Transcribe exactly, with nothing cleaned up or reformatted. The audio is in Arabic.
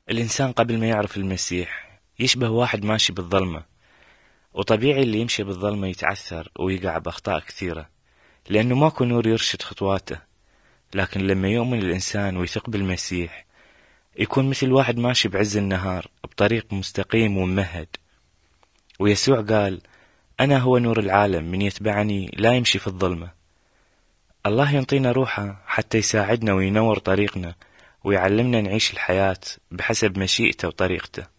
الإنسان قبل ما يعرف المسيح يشبه واحد ماشي بالظلمة، وطبيعي اللي يمشي بالظلمة يتعثر ويقع بأخطاء كثيرة لأنه ماكو نور يرشد خطواته. لكن لما يؤمن الإنسان ويثق بالمسيح يكون مثل واحد ماشي بعز النهار بطريق مستقيم وممهد. ويسوع قال: أنا هو نور العالم، من يتبعني لا يمشي في الظلمة. الله ينطينا روحه حتى يساعدنا وينور طريقنا ويعلمنا نعيش الحياة بحسب مشيئته وطريقته.